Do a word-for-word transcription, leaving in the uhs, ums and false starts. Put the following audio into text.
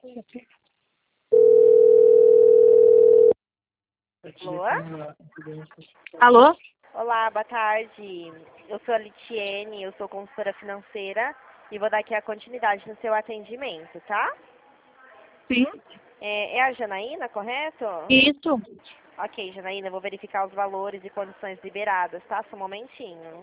Alô? Alô? Olá, boa tarde. Eu sou a Litiene, eu sou consultora financeira e vou dar aqui a continuidade no seu atendimento, tá? Sim. É, é a Janaína, correto? Isso. Ok, Janaína, eu vou verificar os valores e condições liberadas, tá? Só um momentinho.